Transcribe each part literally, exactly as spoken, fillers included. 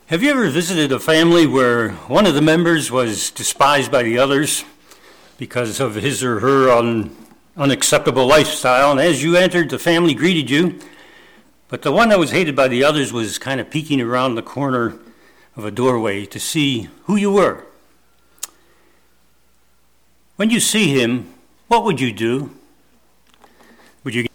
Have you ever visited a family where one of the members was despised by the others because of his or her un- unacceptable lifestyle? And as you entered, the family greeted you, but the one that was hated by the others was kind of peeking around the corner of a doorway to see who you were. When you see him, what would you do? Would you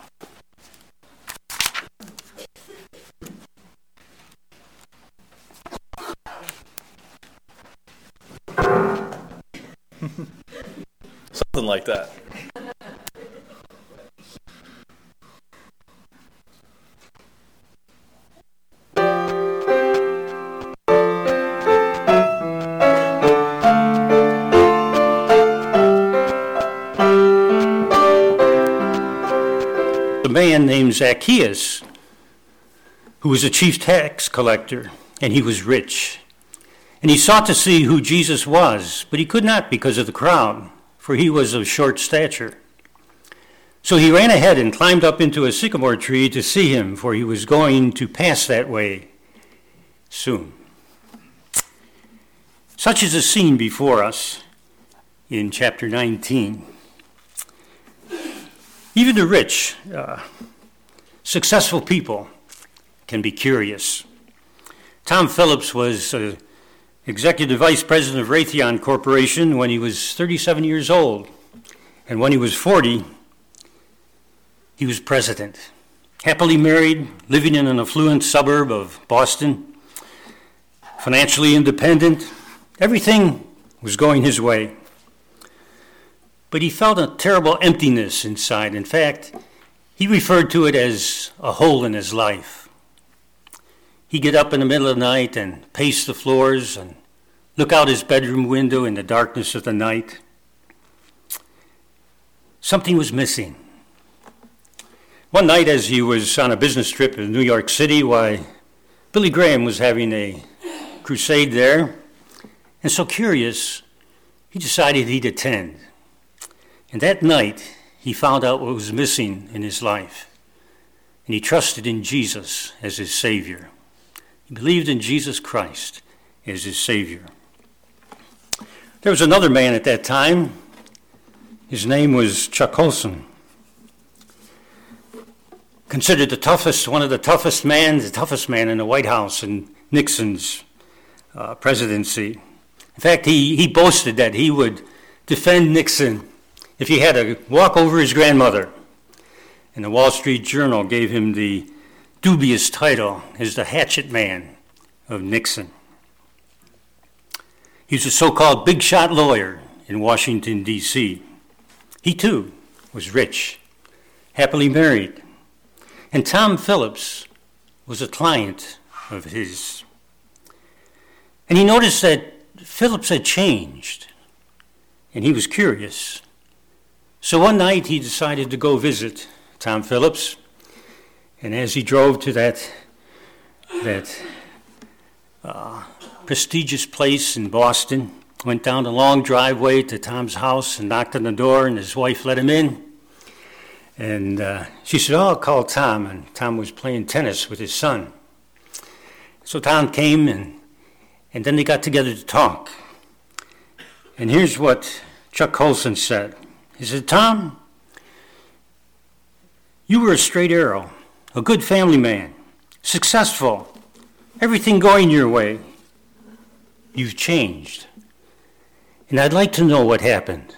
Something like that. A man named Zacchaeus, who was a chief tax collector, and he was rich. And he sought to see who Jesus was, but he could not because of the crowd, for he was of short stature. So he ran ahead and climbed up into a sycamore tree to see him, for he was going to pass that way soon. Such is the scene before us in chapter nineteen. Even the rich, uh, successful people can be curious. Tom Phillips was uh, executive vice president of Raytheon Corporation when he was thirty-seven years old. And when he was forty, he was president. Happily married, living in an affluent suburb of Boston, financially independent. Everything was going his way. But he felt a terrible emptiness inside. In fact, he referred to it as a hole in his life. He'd get up in the middle of the night and pace the floors and look out his bedroom window in the darkness of the night. Something was missing. One night as he was on a business trip in New York City, why, Billy Graham was having a crusade there, and so curious, he decided he'd attend. And that night, he found out what was missing in his life, and he trusted in Jesus as his Savior. He believed in Jesus Christ as his Savior. There was another man at that time. His name was Chuck Colson. Considered the toughest, one of the toughest men, the toughest man in the White House in Nixon's uh, presidency. In fact, he, he boasted that he would defend Nixon if he had to walk over his grandmother. And the Wall Street Journal gave him the dubious title as the hatchet man of Nixon. He was a so-called big shot lawyer in Washington, D C He too was rich, happily married. And Tom Phillips was a client of his. And he noticed that Phillips had changed, and he was curious. So one night he decided to go visit Tom Phillips, and as he drove to that that uh, prestigious place in Boston, went down the long driveway to Tom's house and knocked on the door, and his wife let him in. And uh, she said, "Oh, I'll call Tom," and Tom was playing tennis with his son. So Tom came, and and then they got together to talk. And here's what Chuck Colson said. He said, "Tom, you were a straight arrow, a good family man, successful, everything going your way. You've changed. And I'd like to know what happened."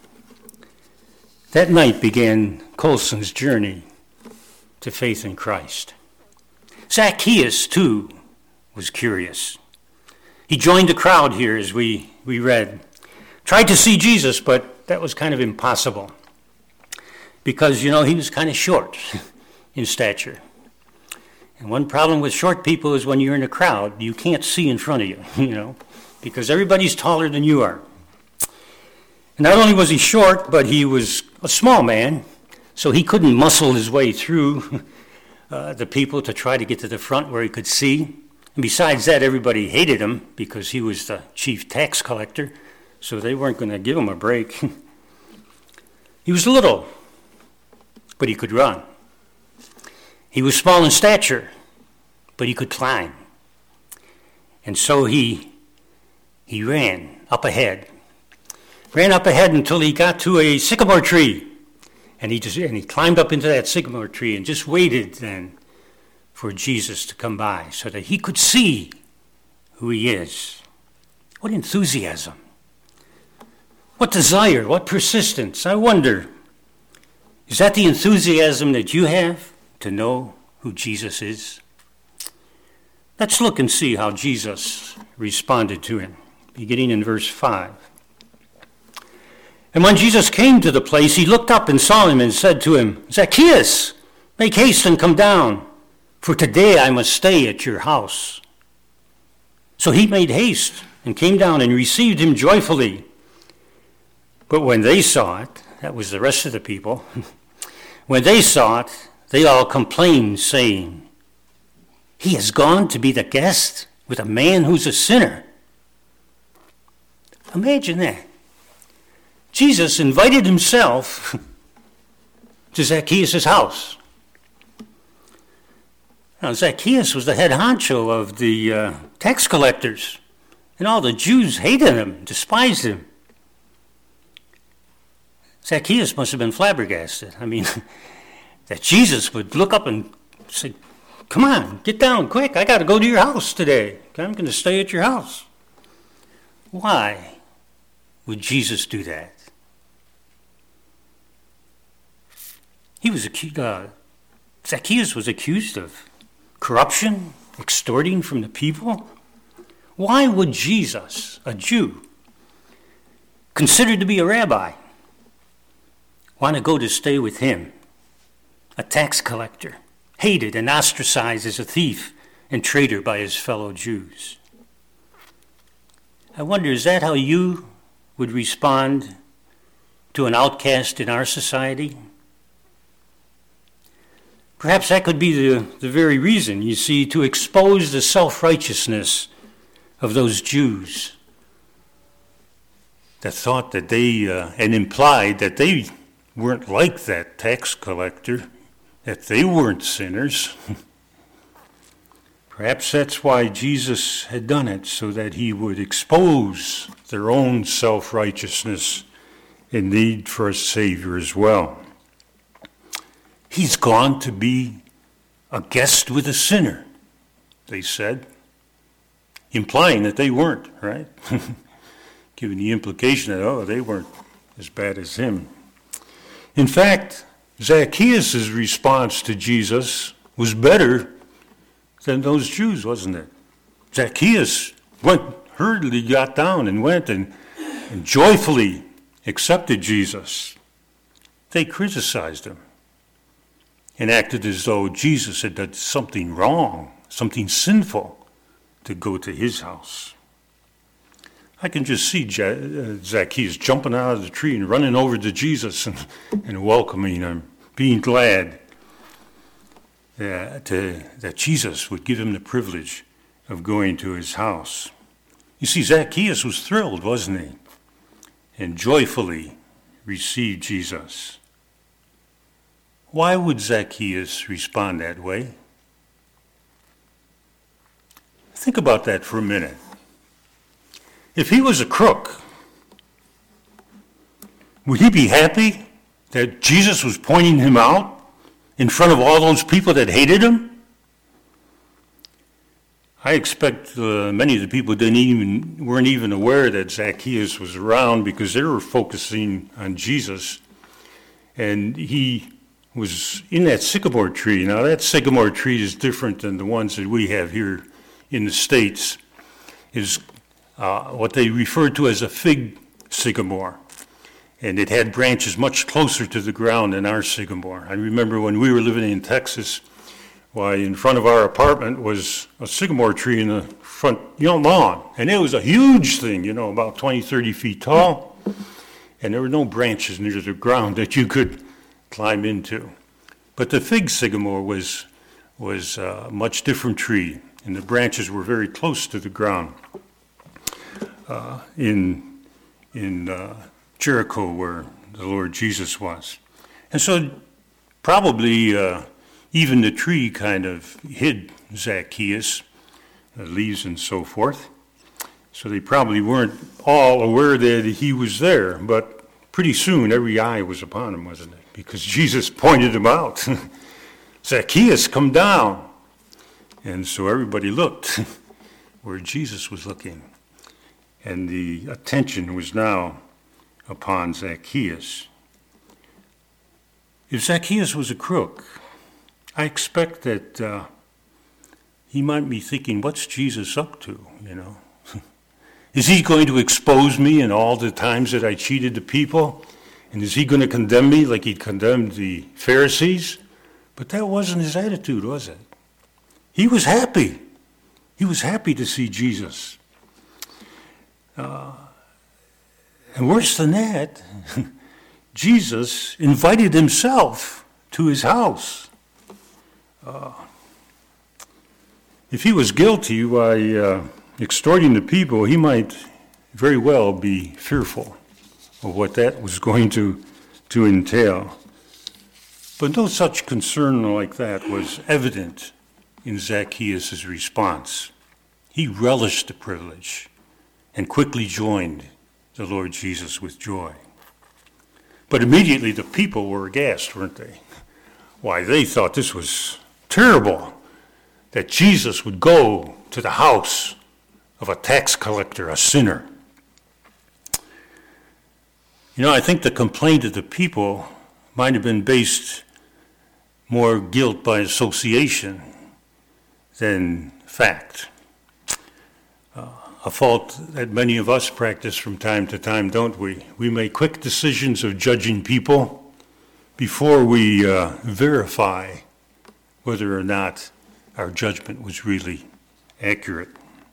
That night began Colson's journey to faith in Christ. Zacchaeus, too, was curious. He joined the crowd here, as we, we read. Tried to see Jesus, but that was kind of impossible. Because, you know, he was kind of short in stature. And one problem with short people is when you're in a crowd, you can't see in front of you, you know, because everybody's taller than you are. And not only was he short, but he was a small man, so he couldn't muscle his way through uh, the people to try to get to the front where he could see. And besides that, everybody hated him because he was the chief tax collector, so they weren't going to give him a break. He was little, but he could run. He was small in stature, but he could climb. And so he he ran up ahead. Ran up ahead until he got to a sycamore tree. And he just and he climbed up into that sycamore tree and just waited then for Jesus to come by so that he could see who he is. What enthusiasm. What desire, what persistence. I wonder, is that the enthusiasm that you have to know who Jesus is? Let's look and see how Jesus responded to him, beginning in verse five. And when Jesus came to the place, he looked up and saw him and said to him, Zacchaeus, make haste and come down, for today I must stay at your house. So he made haste and came down and received him joyfully. But when they saw it, that was the rest of the people, when they saw it, they all complained, saying, he has gone to be the guest with a man who's a sinner. Imagine that. Jesus invited himself to Zacchaeus' house. Now, Zacchaeus was the head honcho of the uh, tax collectors, and all the Jews hated him, despised him. Zacchaeus must have been flabbergasted. I mean, that Jesus would look up and say, come on, get down quick. I got to go to your house today. I'm going to stay at your house. Why would Jesus do that? He was accused, uh, Zacchaeus was accused of corruption, extorting from the people. Why would Jesus, a Jew, considered to be a rabbi, want to go to stay with him, a tax collector, hated and ostracized as a thief and traitor by his fellow Jews? I wonder, is that how you would respond to an outcast in our society? Perhaps that could be the, the very reason, you see, to expose the self-righteousness of those Jews that thought that they, uh, and implied that they weren't like that tax collector, that they weren't sinners. Perhaps that's why Jesus had done it, so that he would expose their own self-righteousness and need for a Savior as well. He's gone to be a guest with a sinner, they said, implying that they weren't, right? Giving the implication that, oh, they weren't as bad as him. In fact, Zacchaeus' response to Jesus was better than those Jews, wasn't it? Zacchaeus went, hurriedly got down and went and, and joyfully accepted Jesus. They criticized him and acted as though Jesus had done something wrong, something sinful, to go to his house. I can just see Zacchaeus jumping out of the tree and running over to Jesus and, and welcoming him, being glad that, to, that Jesus would give him the privilege of going to his house. You see, Zacchaeus was thrilled, wasn't he? And joyfully received Jesus. Why would Zacchaeus respond that way? Think about that for a minute. If he was a crook, would he be happy that Jesus was pointing him out in front of all those people that hated him? I expect uh, many of the people didn't even weren't even aware that Zacchaeus was around, because they were focusing on Jesus, and he was in that sycamore tree. Now, that sycamore tree is different than the ones that we have here in the States. Is uh, what they refer to as a fig sycamore, and it had branches much closer to the ground than our sycamore. I remember when we were living in Texas, why, in front of our apartment was a sycamore tree in the front, you know, lawn. And it was a huge thing, you know, about twenty, thirty feet tall. And there were no branches near the ground that you could climb into. But the fig sycamore was, was a much different tree, and the branches were very close to the ground. Uh, in in uh, Jericho, where the Lord Jesus was. And so probably... Uh, Even the tree kind of hid Zacchaeus, uh, leaves and so forth. So they probably weren't all aware that he was there, but pretty soon every eye was upon him, wasn't it? Because Jesus pointed him out. Zacchaeus, come down. And so everybody looked where Jesus was looking. And the attention was now upon Zacchaeus. If Zacchaeus was a crook, I expect that uh, he might be thinking, what's Jesus up to, you know? Is he going to expose me in all the times that I cheated the people? And is he going to condemn me like he condemned the Pharisees? But that wasn't his attitude, was it? He was happy. He was happy to see Jesus. Uh, and worse than that, Jesus invited himself to his house. Uh, if he was guilty by uh, extorting the people, he might very well be fearful of what that was going to, to entail. But no such concern like that was evident in Zacchaeus' response. He relished the privilege and quickly joined the Lord Jesus with joy. But immediately the people were aghast, weren't they? Why, they thought this was terrible, that Jesus would go to the house of a tax collector, a sinner. You know, I think the complaint of the people might have been based more guilt by association than fact. Uh, a fault that many of us practice from time to time, don't we? We make quick decisions of judging people before we uh, verify whether or not our judgment was really accurate.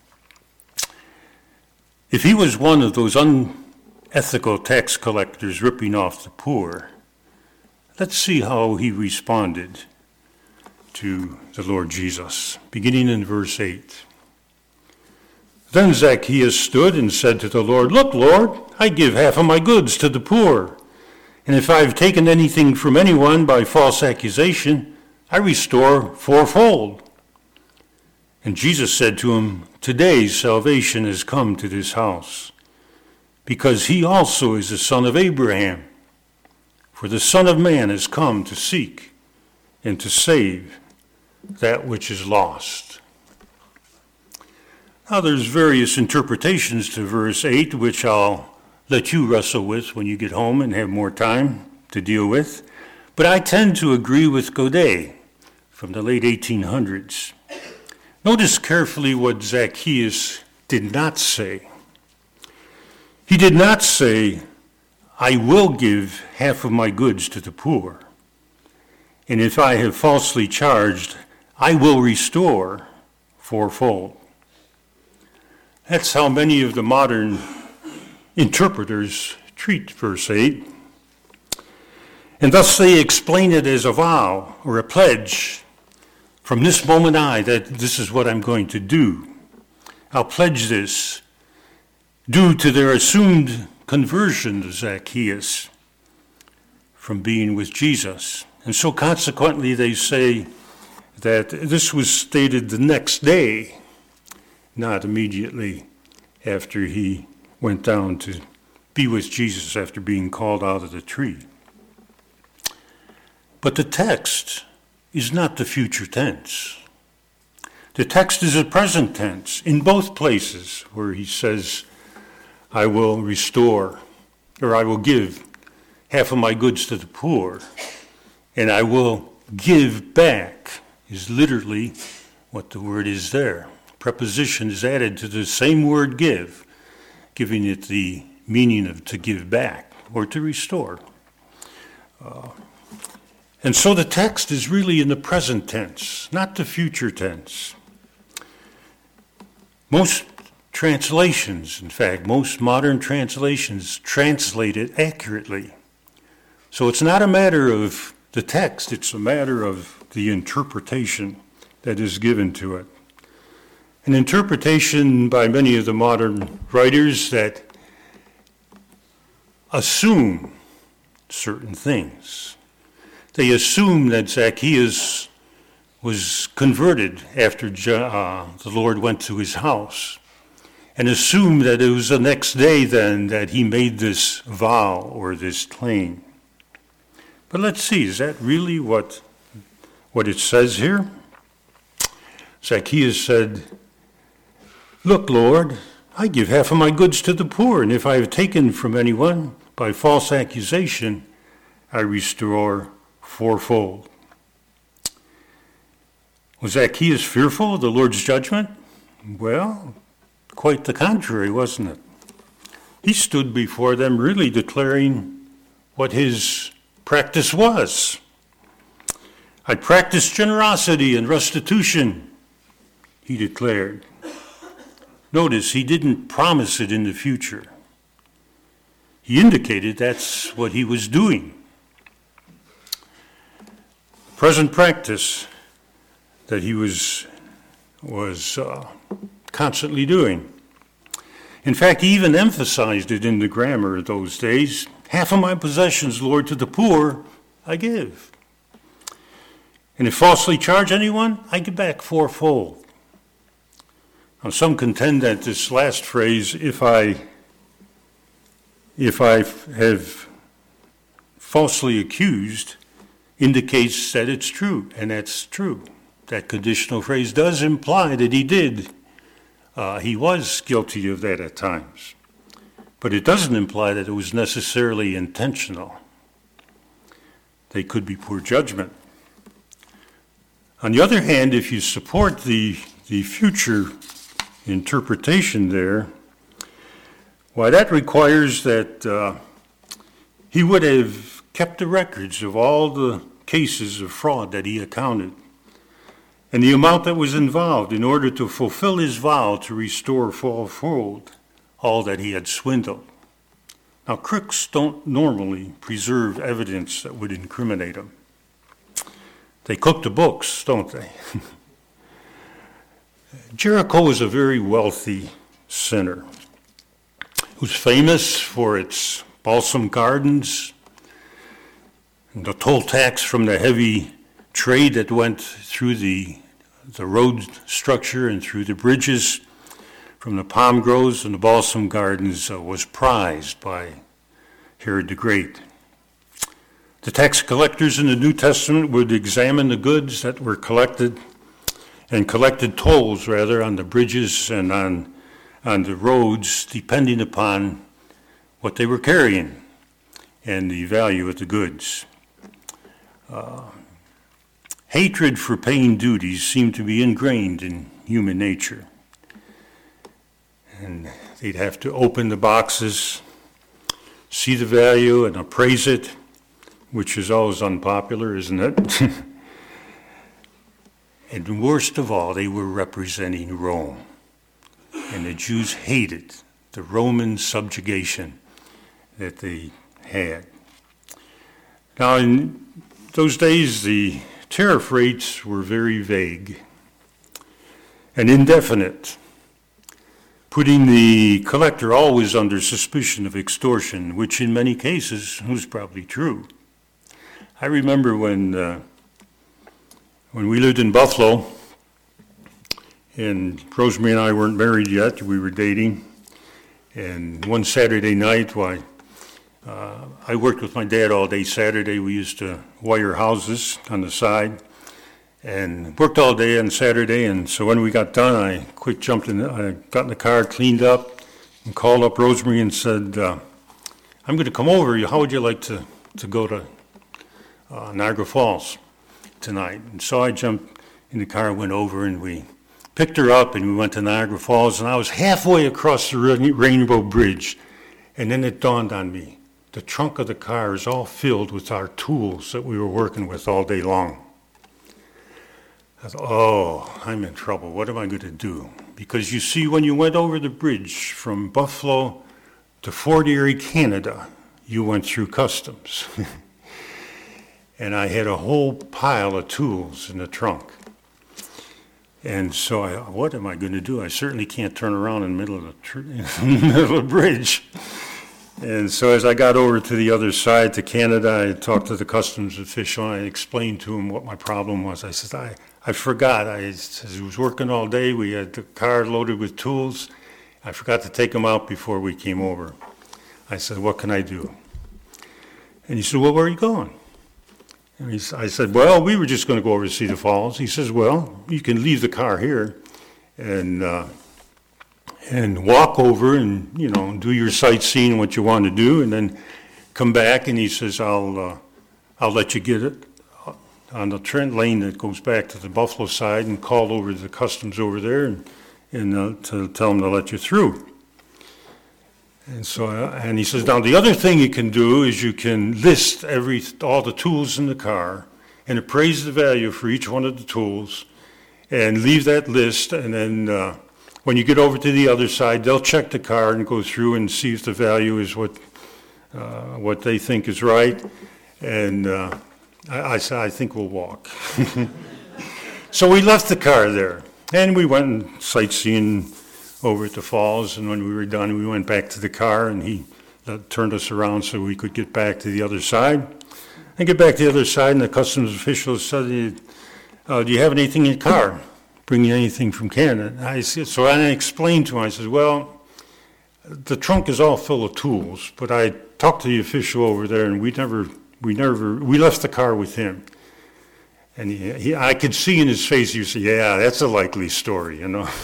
If he was one of those unethical tax collectors ripping off the poor, let's see how he responded to the Lord Jesus, beginning in verse eight. Then Zacchaeus stood and said to the Lord, "Look, Lord, I give half of my goods to the poor, and if I've taken anything from anyone by false accusation, I restore fourfold." And Jesus said to him, "Today salvation has come to this house, because he also is the son of Abraham. For the Son of Man has come to seek and to save that which is lost." Now there's various interpretations to verse eight, which I'll let you wrestle with when you get home and have more time to deal with. But I tend to agree with Godet from the late eighteen hundreds. Notice carefully what Zacchaeus did not say. He did not say, "I will give half of my goods to the poor, and if I have falsely charged, I will restore fourfold." That's how many of the modern interpreters treat verse eight. And thus they explain it as a vow or a pledge. From this moment I, that this is what I'm going to do. I'll pledge this, due to their assumed conversion to Zacchaeus from being with Jesus. And so consequently they say that this was stated the next day, not immediately after he went down to be with Jesus after being called out of the tree. But the text is not the future tense. The text is a present tense in both places where he says, "I will restore," or "I will give half of my goods to the poor," and "I will give back" is literally what the word is there. Preposition is added to the same word give, giving it the meaning of to give back or to restore. Uh, and so the text is really in the present tense, not the future tense. Most translations, in fact, most modern translations translate it accurately. So it's not a matter of the text, it's a matter of the interpretation that is given to it. An interpretation by many of the modern writers that assume certain things. They assume that Zacchaeus was converted after uh, the Lord went to his house, and assumed that it was the next day then that he made this vow or this claim. But let's see, is that really what, what it says here? Zacchaeus said, "Look, Lord, I give half of my goods to the poor, and if I have taken from anyone by false accusation, I restore fourfold." Was Zacchaeus fearful of the Lord's judgment? Well, quite the contrary, wasn't it? He stood before them really declaring what his practice was. "I practice generosity and restitution," he declared. Notice, he didn't promise it in the future. He indicated that's what he was doing. Present practice that he was, was uh, constantly doing. In fact, he even emphasized it in the grammar of those days. "Half of my possessions, Lord, to the poor I give. And if falsely charge anyone, I give back fourfold." Now, some contend that this last phrase, if I, if I have falsely accused, indicates that it's true, and that's true. That conditional phrase does imply that he did. Uh, he was guilty of that at times. But it doesn't imply that it was necessarily intentional. They could be poor judgment. On the other hand, if you support the, the future interpretation there, why, that requires that uh, he would have kept the records of all the cases of fraud that he accounted, and the amount that was involved in order to fulfill his vow to restore fourfold all that he had swindled. Now, crooks don't normally preserve evidence that would incriminate them. They cook the books, don't they? Jericho was a very wealthy center. It was famous for its balsam gardens, and the toll tax from the heavy trade that went through the, the road structure and through the bridges from the palm groves and the balsam gardens uh, was prized by Herod the Great. The tax collectors in the New Testament would examine the goods that were collected and collected tolls, rather, on the bridges and on, on the roads, depending upon what they were carrying and the value of the goods. Uh, hatred for paying duties seemed to be ingrained in human nature. And they'd have to open the boxes, see the value, and appraise it, which is always unpopular, isn't it? And worst of all, they were representing Rome. And the Jews hated the Roman subjugation that they had. Now, in those days, the tariff rates were very vague and indefinite, putting the collector always under suspicion of extortion, which in many cases was probably true. I remember when uh, when we lived in Buffalo, and Rosemary and I weren't married yet, we were dating, and one Saturday night, why, uh, I worked with my dad all day Saturday. We used to wire houses on the side, and worked all day on Saturday, and so when we got done, I quick jumped in, I got in the car, cleaned up, and called up Rosemary and said, uh, I'm going to come over. How would you like to, to go to uh, Niagara Falls tonight? And so I jumped in the car, went over, and we picked her up, and we went to Niagara Falls, and I was halfway across the Rainbow Bridge, and then it dawned on me, the trunk of the car is all filled with our tools that we were working with all day long. I thought, oh, I'm in trouble. What am I going to do? Because you see, when you went over the bridge from Buffalo to Fort Erie, Canada, you went through customs. And I had a whole pile of tools in the trunk. And so I, what am I going to do? I certainly can't turn around in the middle of the, tr- in the middle of the bridge. And so as I got over to the other side, to Canada, I talked to the customs official, and I explained to him what my problem was. I said, I, I forgot. I said, I was working all day. We had the car loaded with tools. I forgot to take them out before we came over. I said, what can I do? And he said, well, where are you going? And he, I said, well, we were just going to go over to see the falls. He says, well, you can leave the car here and uh, and walk over and, you know, do your sightseeing, what you want to do, and then come back. And he says, I'll uh, I'll let you get it on the Trent lane that goes back to the Buffalo side, and call over to the customs over there and, and uh, to tell them to let you through. And so, uh, and he says, now the other thing you can do is you can list every all the tools in the car and appraise the value for each one of the tools, and leave that list. And then uh, when you get over to the other side, they'll check the car and go through and see if the value is what uh, what they think is right. And uh, I, I said, I think we'll walk. So we left the car there, and we went sightseeing over at the falls, and when we were done, we went back to the car, and he uh, turned us around so we could get back to the other side. And get back to the other side, and the customs official said, uh, do you have anything in your car? Bring you anything from Canada? And I said, so I explained to him, I said, well, the trunk is all full of tools, but I talked to the official over there, and we never, we never, we left the car with him. And he, he I could see in his face, he said, yeah, that's a likely story, you know.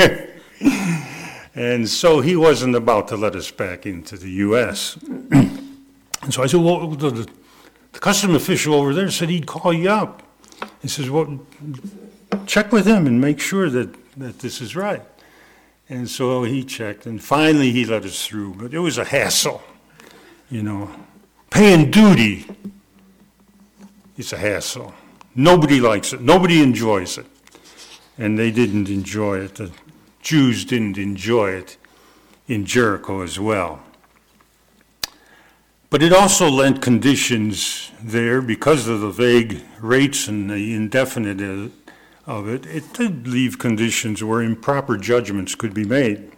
And so he wasn't about to let us back into the U S And so I said, well, the, the, the custom official over there said he'd call you up. He says, well, check with him and make sure that, that this is right. And so he checked, and finally he let us through. But it was a hassle, you know. Paying duty is a hassle. Nobody likes it. Nobody enjoys it. And they didn't enjoy it. The Jews didn't enjoy it in Jericho as well. But it also lent conditions there, because of the vague rates and the indefinite of it. It did leave conditions where improper judgments could be made.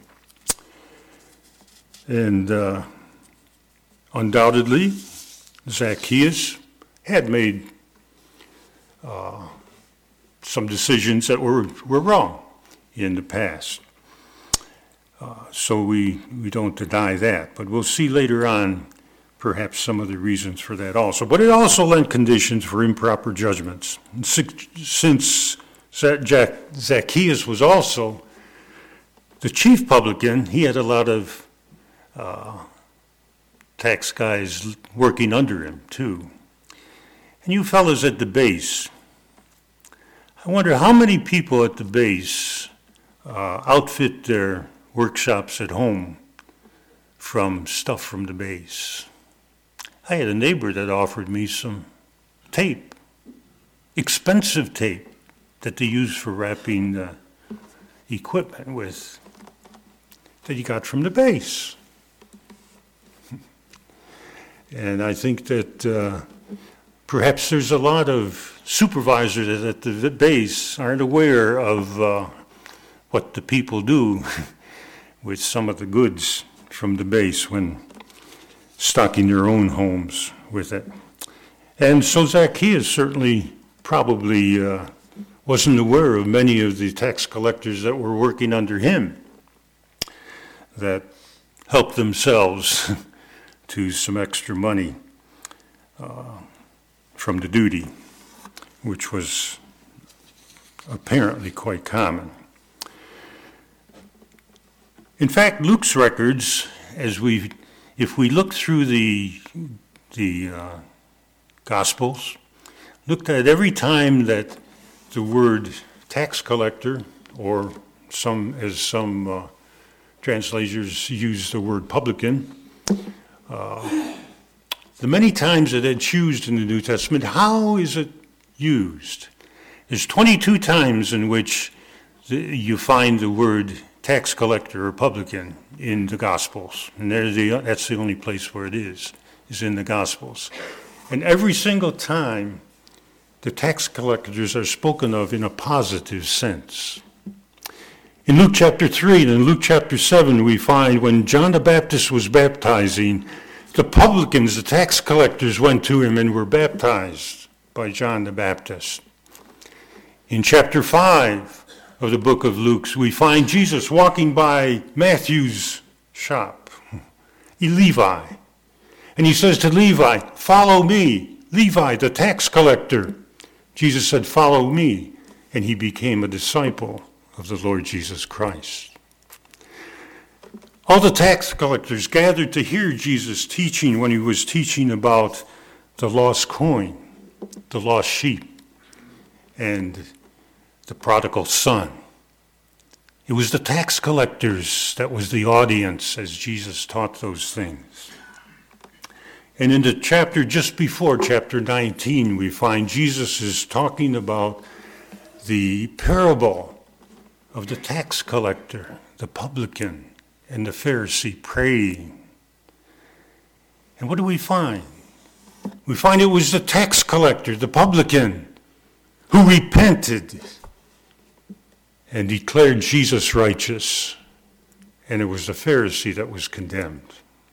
And uh, undoubtedly, Zacchaeus had made uh, some decisions that were, were wrong in the past. Uh, so we, we don't deny that. But we'll see later on perhaps some of the reasons for that also. But it also lent conditions for improper judgments. And since Zacchaeus was also the chief publican, he had a lot of uh, tax guys working under him too. And you fellows at the base, I wonder how many people at the base uh, outfit their workshops at home from stuff from the base. I had a neighbor that offered me some tape, expensive tape that they use for wrapping uh, equipment with, that he got from the base. And I think that uh, perhaps there's a lot of supervisors at the base aren't aware of uh, what the people do with some of the goods from the base when stocking their own homes with it. And so Zacchaeus certainly probably uh, wasn't aware of many of the tax collectors that were working under him that helped themselves to some extra money uh, from the duty, which was apparently quite common. In fact, Luke's records, as we, if we look through the the uh, Gospels, looked at every time that the word tax collector, or some as some uh, translators use the word publican, uh, the many times that it's used in the New Testament, how is it used? There's twenty-two times in which the, you find the word tax collector or publican in the Gospels. And the, that's the only place where it is, is in the Gospels. And every single time, the tax collectors are spoken of in a positive sense. In Luke chapter three and in Luke chapter seven, we find when John the Baptist was baptizing, the publicans, the tax collectors, went to him and were baptized by John the Baptist. In chapter five of the book of Luke, we find Jesus walking by Matthew's shop, Levi. And he says to Levi, "Follow me." Levi, the tax collector. Jesus said, "Follow me." And he became a disciple of the Lord Jesus Christ. All the tax collectors gathered to hear Jesus teaching when he was teaching about the lost coin, the lost sheep, and the prodigal son. It was the tax collectors that was the audience as Jesus taught those things. And in the chapter just before, chapter nineteen, we find Jesus is talking about the parable of the tax collector, the publican, and the Pharisee praying. And what do we find? We find it was the tax collector, the publican, who repented and declared Jesus righteous, and it was the Pharisee that was condemned.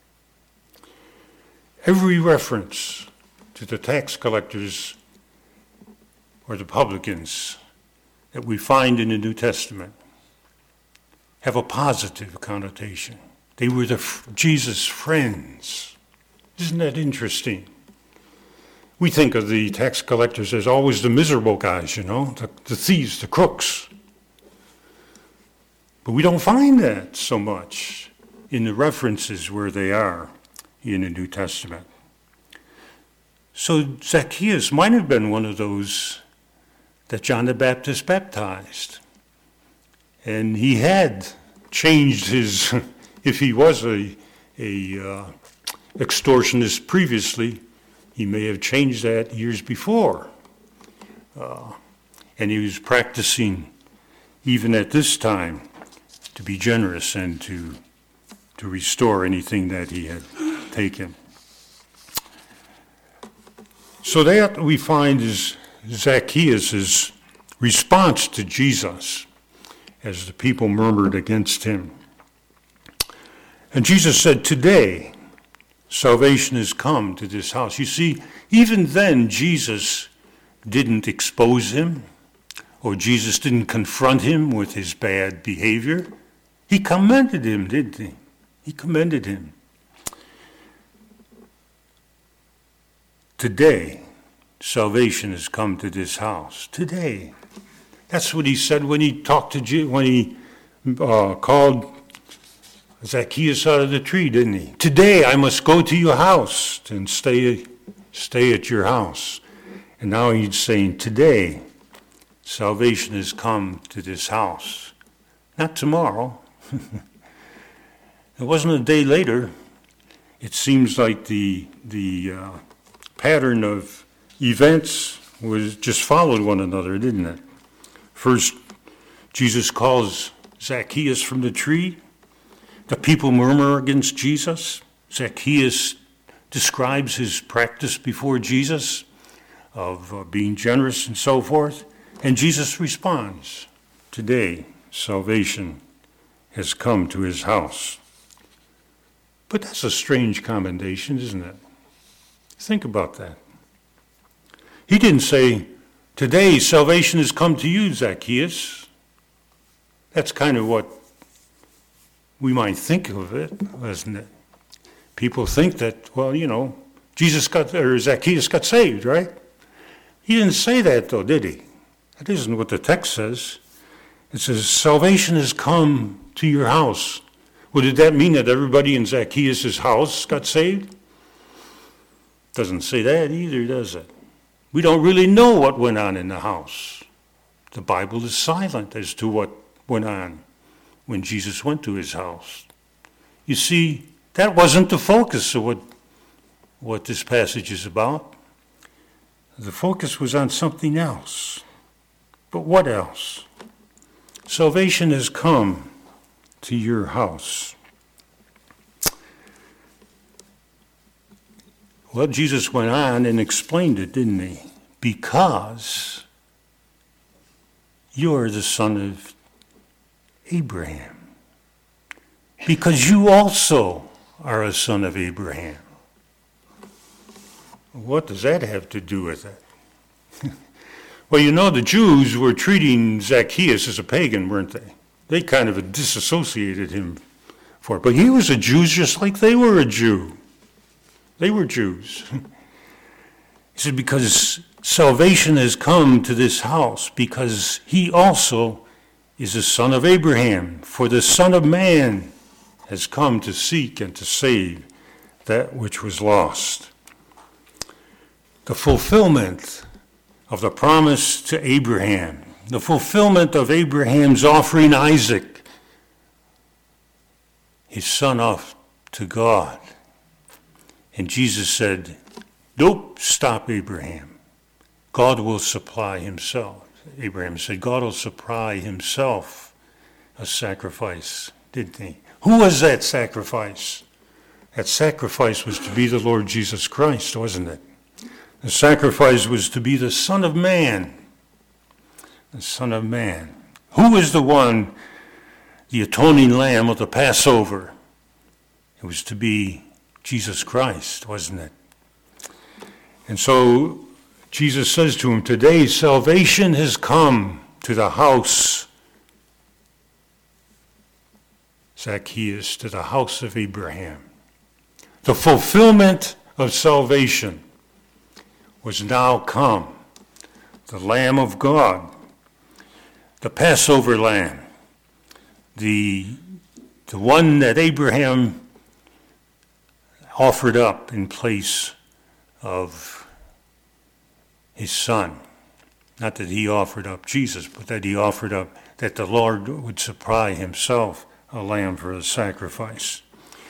Every reference to the tax collectors or the publicans that we find in the New Testament have a positive connotation. They were the Jesus' friends. Isn't that interesting? We think of the tax collectors as always the miserable guys, you know, the, the thieves, the crooks. But we don't find that so much in the references where they are in the New Testament. So Zacchaeus might have been one of those that John the Baptist baptized. And he had changed his, if he was a, a uh, extortionist previously, he may have changed that years before. Uh, and he was practicing, even at this time, to be generous and to, to restore anything that he had taken. So that we find is Zacchaeus' response to Jesus as the people murmured against him. And Jesus said, "Today, salvation has come to this house." You see, even then, Jesus didn't expose him, or Jesus didn't confront him with his bad behavior. He commended him, didn't he? He commended him. Today, salvation has come to this house. Today. That's what he said when he talked to Je- when he uh, called Zacchaeus out of the tree, didn't he? "Today I must go to your house and stay, stay at your house." And now he's saying, today, salvation has come to this house. Not tomorrow. It wasn't a day later. It seems like the the uh, pattern of events was just followed one another, didn't it? First, Jesus calls Zacchaeus from the tree. The people murmur against Jesus. Zacchaeus describes his practice before Jesus of uh, being generous and so forth. And Jesus responds, today, salvation has come to his house. But that's a strange commendation, isn't it? Think about that. He didn't say, today salvation has come to you, Zacchaeus. That's kind of what we might think of it, isn't it? People think that, well, you know, Jesus got, or Zacchaeus got saved, right? He didn't say that, though, did he? That isn't what the text says. It says, salvation has come to your house. Well, did that mean that everybody in Zacchaeus' house got saved? Doesn't say that either, does it? We don't really know what went on in the house. The Bible is silent as to what went on when Jesus went to his house. You see, that wasn't the focus of what, what this passage is about. The focus was on something else. But what else? Salvation has come to your house. Well, Jesus went on and explained it, didn't he? Because you're the son of Abraham, because you also are a son of Abraham. What does that have to do with it? Well, you know, the Jews were treating Zacchaeus as a pagan, weren't they? They kind of disassociated him for it. But he was a Jew just like they were a Jew. They were Jews. He said, because salvation has come to this house, because he also is a son of Abraham. For the Son of Man has come to seek and to save that which was lost. The fulfillment of the promise to Abraham, the fulfillment of Abraham's offering Isaac, his son, off to God. And Jesus said, nope, stop, Abraham. God will supply himself. Abraham said, God will supply himself a sacrifice, didn't he? Who was that sacrifice? That sacrifice was to be the Lord Jesus Christ, wasn't it? The sacrifice was to be the Son of Man. The Son of Man. Who was the one, the atoning lamb of the Passover? It was to be Jesus Christ, wasn't it? And so Jesus says to him, today salvation has come to the house, Zacchaeus, to the house of Abraham. The fulfillment of salvation was now come. The Lamb of God, the Passover lamb, the, the one that Abraham offered up in place of his son. Not that he offered up Jesus, but that he offered up, that the Lord would supply himself a lamb for a sacrifice.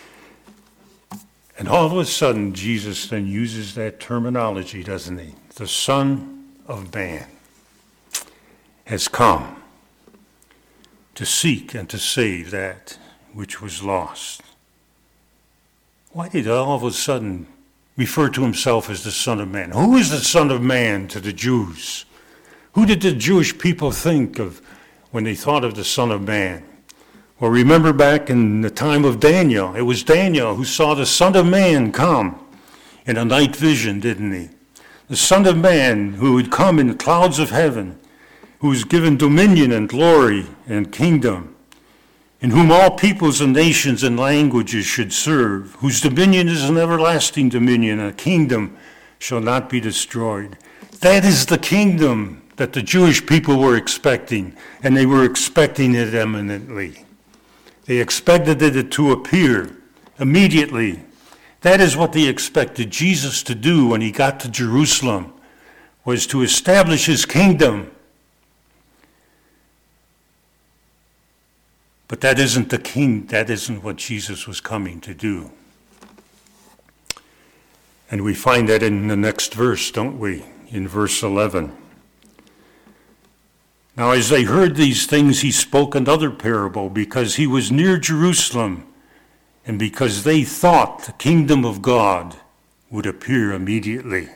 And all of a sudden, Jesus then uses that terminology, doesn't he? The Son of Man has come to seek and to save that which was lost. Why did he all of a sudden refer to himself as the Son of Man? Who is the Son of Man to the Jews? Who did the Jewish people think of when they thought of the Son of Man? Well, remember back in the time of Daniel, it was Daniel who saw the Son of Man come in a night vision, didn't he? The Son of Man who would come in the clouds of heaven, who was given dominion and glory and kingdom, in whom all peoples and nations and languages should serve, whose dominion is an everlasting dominion, a kingdom shall not be destroyed. That is the kingdom that the Jewish people were expecting, and they were expecting it eminently. They expected it to appear immediately. That is what they expected Jesus to do when he got to Jerusalem, was to establish his kingdom. But that isn't the king, that isn't what Jesus was coming to do. And we find that in the next verse, don't we? In verse eleven. Now, as they heard these things, he spoke another parable, because he was near Jerusalem, and because they thought the kingdom of God would appear immediately.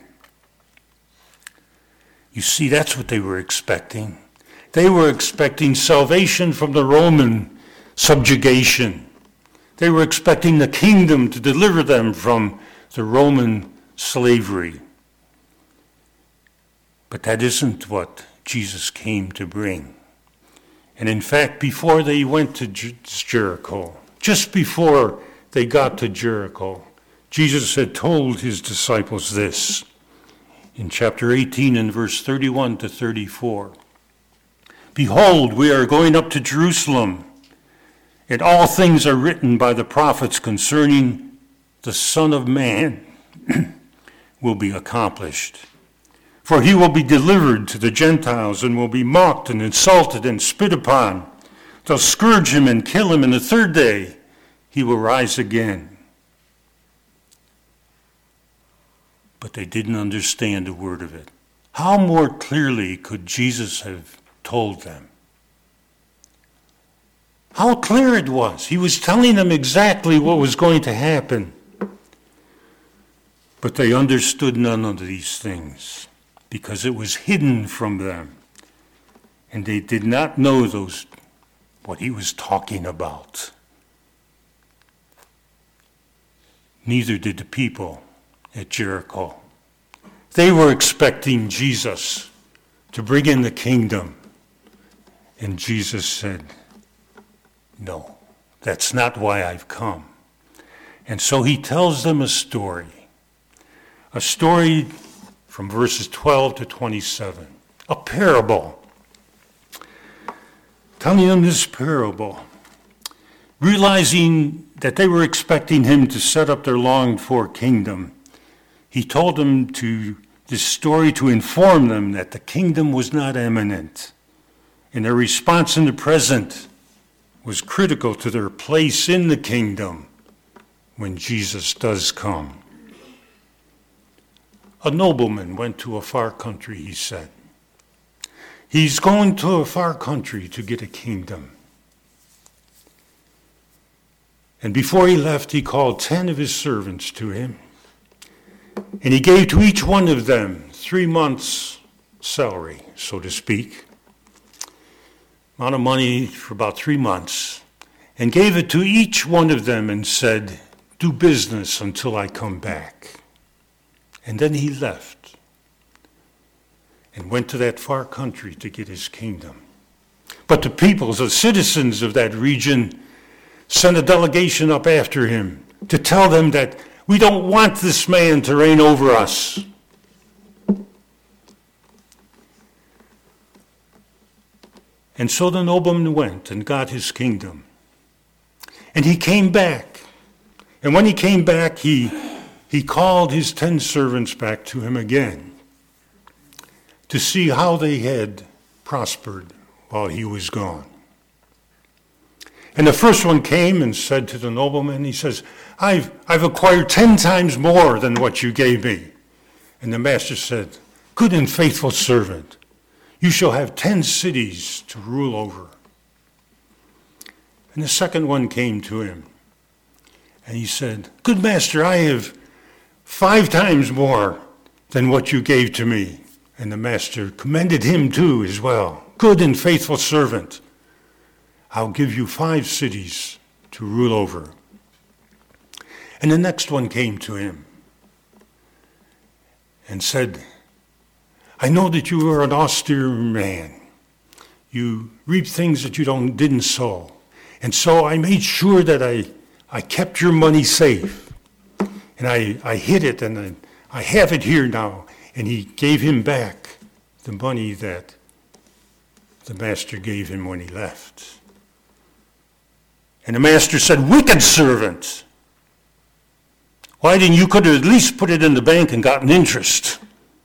You see, that's what they were expecting. They were expecting salvation from the Roman subjugation. They were expecting the kingdom to deliver them from the Roman slavery. But that isn't what Jesus came to bring. And in fact, before they went to Jericho, just before they got to Jericho, Jesus had told his disciples this in chapter eighteen and verse thirty-one to thirty-four. Behold, we are going up to Jerusalem, and all things are written by the prophets concerning the Son of Man will be accomplished. For he will be delivered to the Gentiles and will be mocked and insulted and spit upon. They'll scourge him and kill him, and the third day he will rise again. But they didn't understand a word of it. How more clearly could Jesus have told them? How clear it was. He was telling them exactly what was going to happen. But they understood none of these things, because it was hidden from them. And they did not know those what he was talking about. Neither did the people at Jericho. They were expecting Jesus to bring in the kingdom. And Jesus said, no, that's not why I've come. And so he tells them a story. A story from verses twelve to twenty-seven. A parable. Telling them this parable. Realizing that they were expecting him to set up their longed-for kingdom, he told them to this story to inform them that the kingdom was not imminent, and their response in the present was critical to their place in the kingdom when Jesus does come. A nobleman went to a far country, he said. He's going to a far country to get a kingdom. And before he left, he called ten of his servants to him, and he gave to each one of them three months' salary, so to speak, amount of money for about three months, and gave it to each one of them and said, do business until I come back. And then he left and went to that far country to get his kingdom. But the people, the citizens of that region, sent a delegation up after him to tell them that we don't want this man to reign over us. And so the nobleman went and got his kingdom. And he came back. And when he came back, he, he called his ten servants back to him again to see how they had prospered while he was gone. And the first one came and said to the nobleman, he says, I've, I've acquired ten times more than what you gave me. And the master said, good and faithful servant, you shall have ten cities to rule over. And the second one came to him, and he said, good master, I have five times more than what you gave to me. And the master commended him too as well. Good and faithful servant, I'll give you five cities to rule over. And the next one came to him and said, I know that you are an austere man. You reap things that you don't didn't sow. And so I made sure that I, I kept your money safe. And I, I hid it, and I, I have it here now. And he gave him back the money that the master gave him when he left. And the master said, wicked servant, why didn't you could have at least put it in the bank and gotten interest?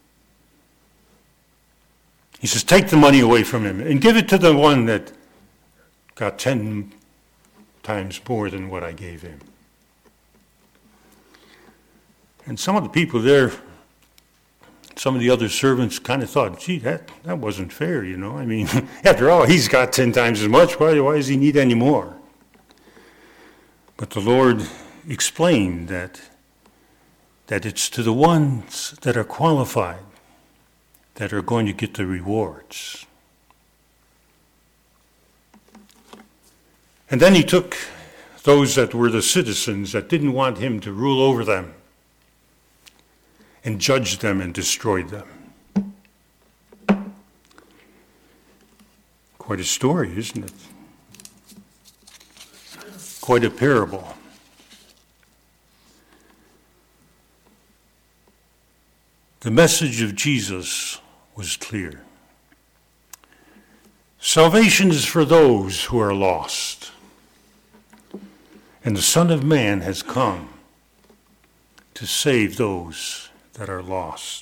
He says, take the money away from him and give it to the one that got ten times more than what I gave him. And some of the people there, some of the other servants kind of thought, gee, that, that wasn't fair, you know. I mean, after all, he's got ten times as much. Why, why does he need any more? But the Lord explained that, that it's to the ones that are qualified that are going to get the rewards. And then he took those that were the citizens that didn't want him to rule over them and judged them and destroyed them. Quite a story, isn't it? Quite a parable. The message of Jesus was clear. Salvation is for those who are lost, and the Son of Man has come to save those that are lost.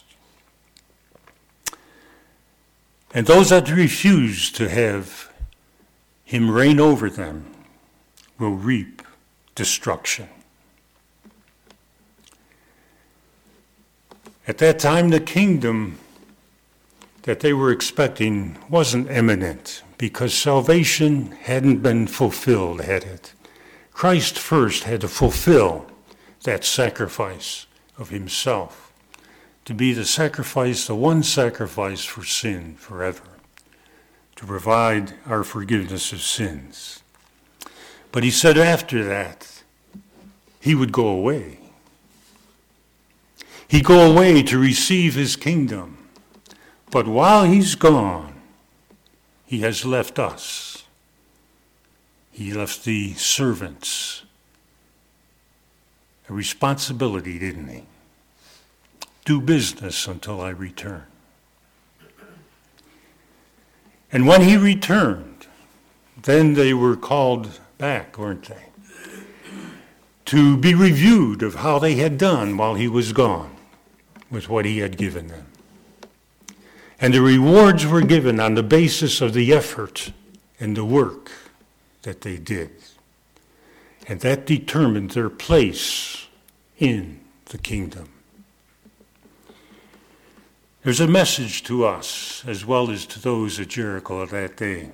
And those that refuse to have him reign over them will reap destruction. At that time, the kingdom that they were expecting wasn't imminent because salvation hadn't been fulfilled, had it? Christ first had to fulfill that sacrifice of himself, to be the sacrifice, the one sacrifice for sin forever, to provide our forgiveness of sins. But he said after that, he would go away. He'd go away to receive his kingdom. But while he's gone, he has left us. He left the servants a responsibility, didn't he? Do business until I return. And when he returned, then they were called back, weren't they? To be reviewed of how they had done while he was gone with what he had given them. And the rewards were given on the basis of the effort and the work that they did. And that determined their place in the kingdom. There's a message to us as well as to those at Jericho that day.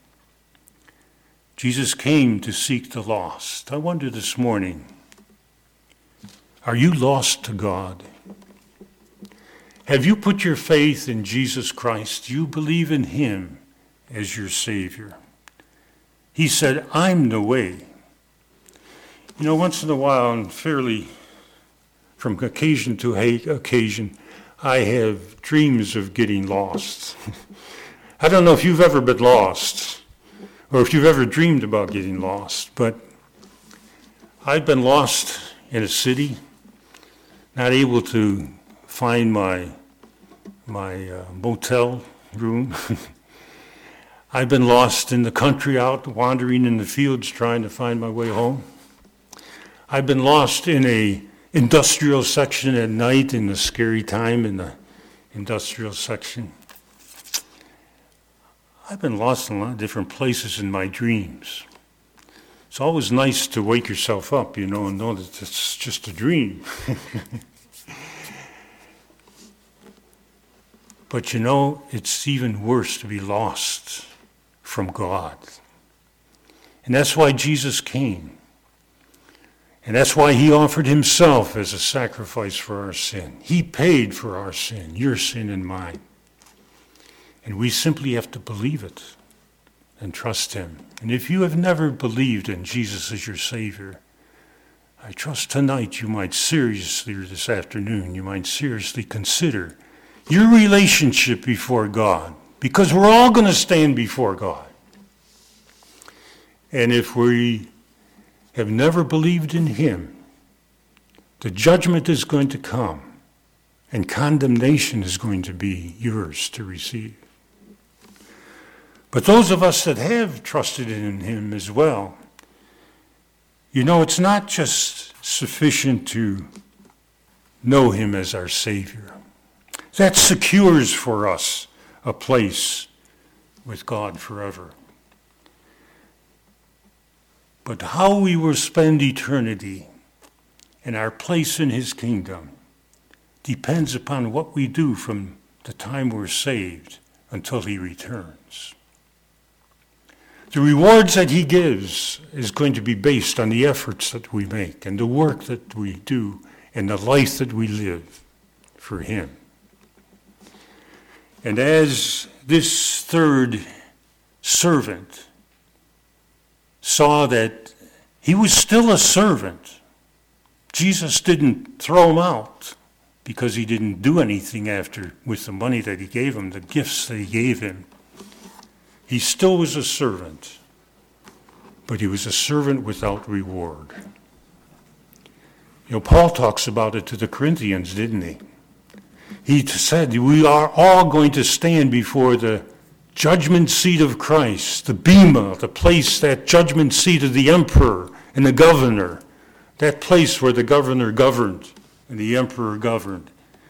Jesus came to seek the lost. I wonder this morning, are you lost to God? Have you put your faith in Jesus Christ? Do you believe in him as your Savior? He said, I'm the way. You know, once in a while, and fairly from occasion to occasion, I have dreams of getting lost. I don't know if you've ever been lost or if you've ever dreamed about getting lost, but I've been lost in a city, not able to find my my uh, motel room. I've been lost in the country, out wandering in the fields trying to find my way home. I've been lost in a industrial section at night in the scary time in the industrial section. I've been lost in a lot of different places in my dreams. It's always nice to wake yourself up, you know, and know that it's just a dream. But you know, it's even worse to be lost from God. And that's why Jesus came. And that's why he offered himself as a sacrifice for our sin. He paid for our sin, your sin and mine. And we simply have to believe it and trust him. And if you have never believed in Jesus as your Savior, I trust tonight you might seriously, or this afternoon, you might seriously consider your relationship before God. Because we're all going to stand before God. And if we have never believed in him, the judgment is going to come, and condemnation is going to be yours to receive. But those of us that have trusted in him as well, you know, it's not just sufficient to know him as our Savior. That secures for us a place with God forever. But how we will spend eternity and our place in his kingdom depends upon what we do from the time we're saved until he returns. The rewards that he gives is going to be based on the efforts that we make and the work that we do and the life that we live for him. And as this third servant saw that he was still a servant, Jesus didn't throw him out because he didn't do anything after with the money that he gave him, the gifts that he gave him. He still was a servant, but he was a servant without reward. You know, Paul talks about it to the Corinthians, didn't he? He said, we are all going to stand before the judgment seat of Christ, the bema, the place, that judgment seat of the emperor and the governor, that place where the governor governed and the emperor governed.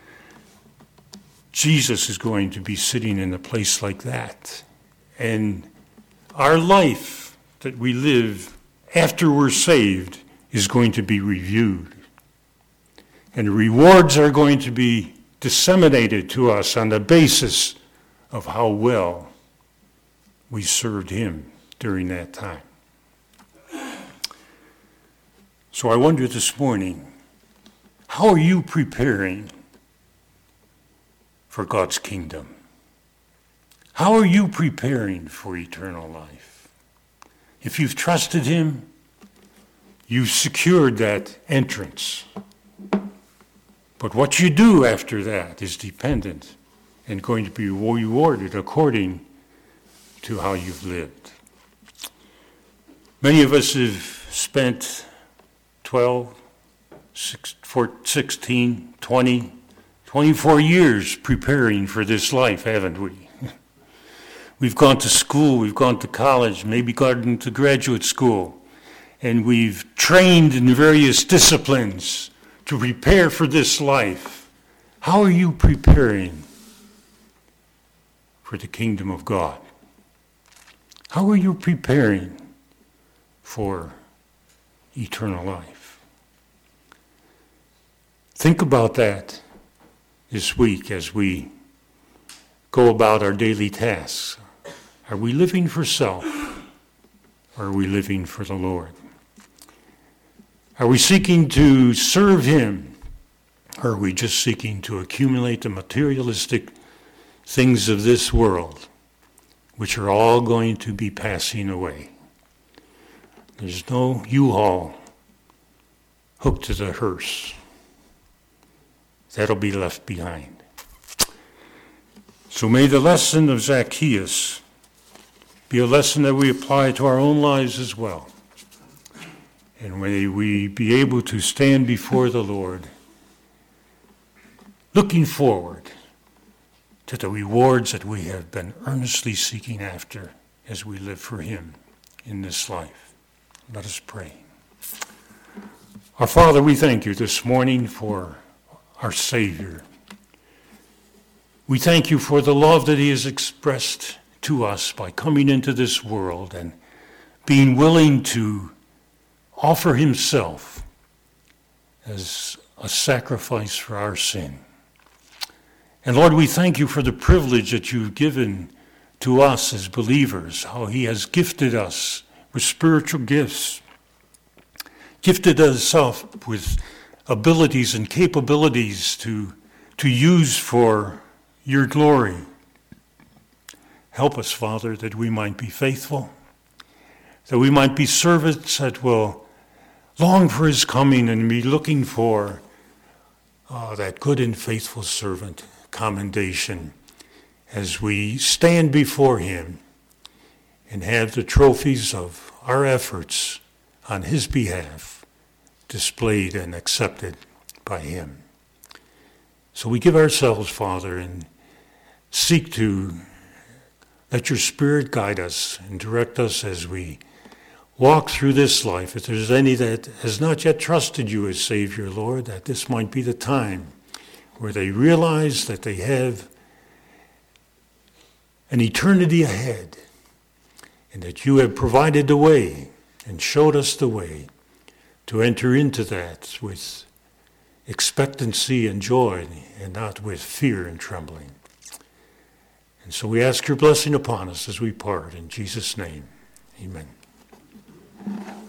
Jesus is going to be sitting in a place like that. And our life that we live after we're saved is going to be reviewed. And rewards are going to be disseminated to us on the basis of how well we served him during that time. So I wonder this morning, how are you preparing for God's kingdom? How are you preparing for eternal life? If you've trusted him, you've secured that entrance. But what you do after that is dependent and going to be rewarded according to how you've lived. Many of us have spent twelve, sixteen, twenty, twenty-four years preparing for this life, haven't we? We've gone to school, we've gone to college, maybe gone to graduate school, and we've trained in various disciplines to prepare for this life. How are you preparing for the kingdom of God? How are you preparing for eternal life? Think about that this week as we go about our daily tasks. Are we living for self, or are we living for the Lord? Are we seeking to serve him, or are we just seeking to accumulate the materialistic things of this world, which are all going to be passing away? There's no U-Haul hooked to the hearse. That'll be left behind. So may the lesson of Zacchaeus be a lesson that we apply to our own lives as well. And may we be able to stand before the Lord, looking forward to the rewards that we have been earnestly seeking after as we live for him in this life. Let us pray. Our Father, we thank you this morning for our Savior. We thank you for the love that he has expressed to us by coming into this world and being willing to offer himself as a sacrifice for our sin. And Lord, we thank you for the privilege that you've given to us as believers, how he has gifted us with spiritual gifts, gifted us up with abilities and capabilities to, to use for your glory. Help us, Father, that we might be faithful, that we might be servants that will long for his coming and be looking for uh, that good and faithful servant commendation as we stand before him and have the trophies of our efforts on his behalf displayed and accepted by him. So we give ourselves, Father, and seek to let your Spirit guide us and direct us as we walk through this life. If there's any that has not yet trusted you as Savior, Lord, that this might be the time where they realize that they have an eternity ahead and that you have provided the way and showed us the way to enter into that with expectancy and joy and not with fear and trembling. And so we ask your blessing upon us as we part. In Jesus' name, amen.